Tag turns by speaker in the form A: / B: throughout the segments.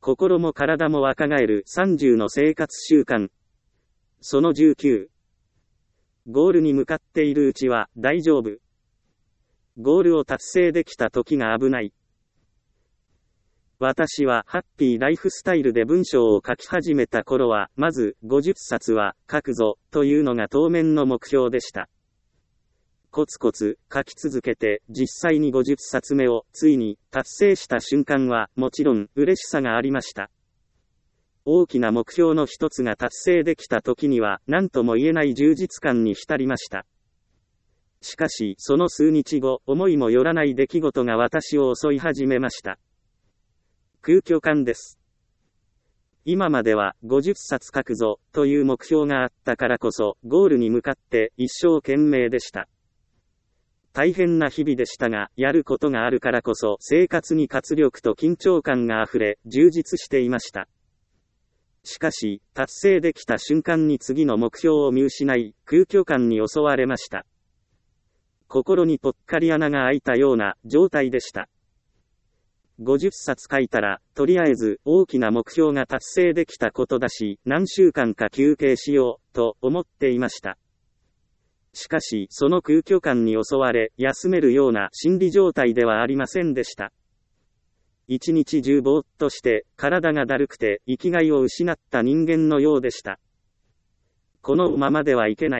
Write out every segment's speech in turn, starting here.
A: 心も体も若返る30の生活習慣。その19。ゴールに向かっているうちは大丈夫。ゴールを達成できた時が危ない。私はハッピーライフスタイルで文章を書き始めた頃は、まず50冊は書くぞというのが当面の目標でした。コツコツ書き続けて実際に50冊目をついに達成した瞬間はもちろん嬉しさがありました。大きな目標の一つが達成できた時には何とも言えない充実感に浸りました。しかしその数日後、思いもよらない出来事が私を襲い始めました。空虚感です。今までは50冊書くぞという目標があったからこそゴールに向かって一生懸命でした。大変な日々でしたが、やることがあるからこそ生活に活力と緊張感があふれ充実していました。しかし達成できた瞬間に次の目標を見失い空虚感に襲われました。心にぽっかり穴が開いたような状態でした。50冊書いたら、とりあえず大きな目標が達成できたことだし、何週間か休憩しよう、と思っていました。しかし、その空虚感に襲われ、休めるような心理状態ではありませんでした。一日中ぼーっとして、体がだるくて、生きがいを失った人間のようでした。このままではいけない。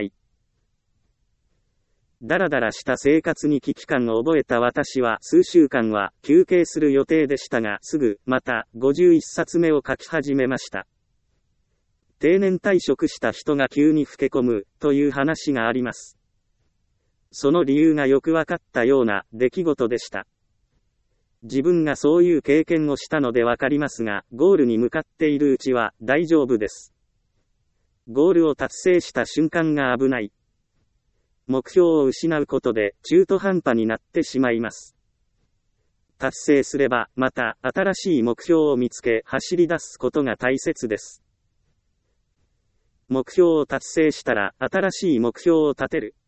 A: だらだらした生活に危機感を覚えた私は数週間は休憩する予定でしたが、すぐまた51冊目を書き始めました。定年退職した人が急に老け込むという話があります。その理由がよくわかったような出来事でした。自分がそういう経験をしたのでわかりますが、ゴールに向かっているうちは大丈夫です。ゴールを達成した瞬間が危ない。目標を失うことで中途半端になってしまいます。達成すればまた新しい目標を見つけ走り出すことが大切です。目標を達成したら新しい目標を立てる。